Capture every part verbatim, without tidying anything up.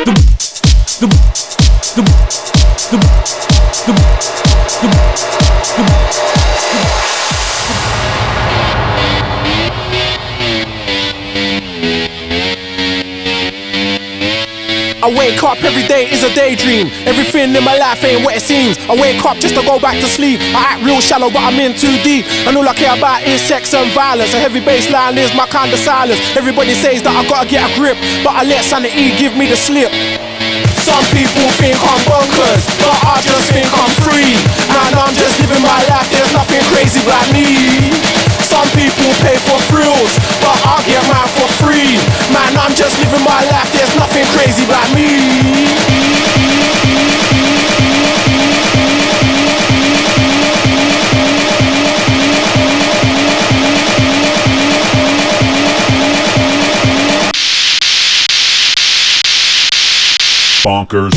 the, the, the, the, the, the, I wake up every day is a daydream. Everything in my life ain't what it seems. I wake up just to go back to sleep. I act real shallow but I'm in too deep. And all I care about is sex and violence. A heavy bass line is my kind of silence. Everybody says that I gotta get a grip, but I let sanity give me the slip. Some people think I'm bonkers, but I just think I'm free. Man, I'm just living my life, there's nothing crazy about me. Some people pay for thrills, but I get mine for free. Man, I'm just living my life, there's nothing crazy about me. Bonkers.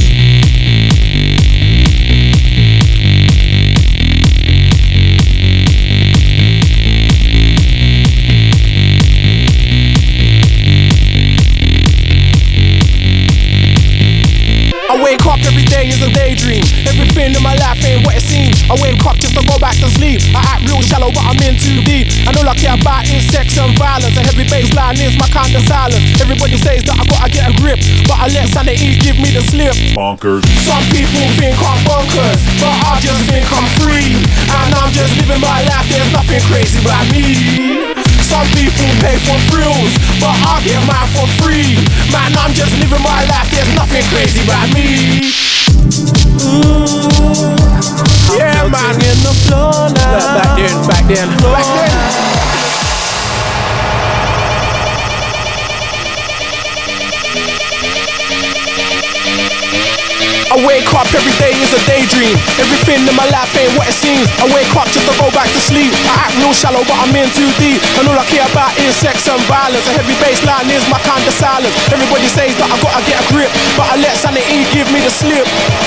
I wake up every day is a daydream. Everything in my life ain't what it seems. I wake up just to go back to sleep. I act real shallow but I'm in too deep. And all I care about is sex and violence. A heavy bass line is my kind of silence. Everybody says that I gotta get a grip, but I let sanity give me the slip. Bonkers. Some people think I'm bonkers, but I just think I'm free. And I'm just living my life, there's nothing crazy about me. Some people pay for thrills, but I get mine for free. Man, I'm just living my life, there's nothing crazy about me. Ooh, yeah, man, in the floor now. Back then, back then, back then. I wake up every day is a daydream. Everything in my life ain't what it seems. I wake up just to go back to sleep. I act real shallow but I'm in too deep. And all I care about is sex and violence. A heavy bass line is my kind of silence. Everybody says that I gotta get a grip, but I let sanity give me the slip.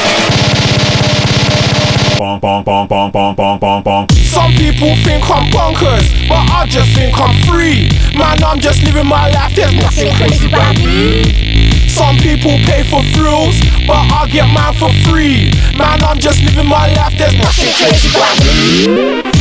Bonk, bonk, bonk, bonk, bonk, bonk, bonk, bonk. Some people think I'm bonkers, but I just think I'm free. Man, I'm just living my life, there's nothing crazy about me. Some people pay for thrills, but I get mine for free. Man, I'm just living my life, there's nothing crazy about me.